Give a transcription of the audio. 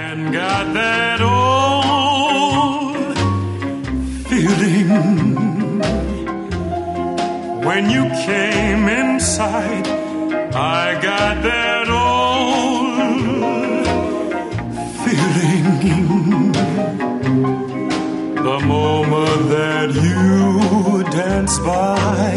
and got that old feeling. When you came inside, I got that old feeling. The moment that you danced by,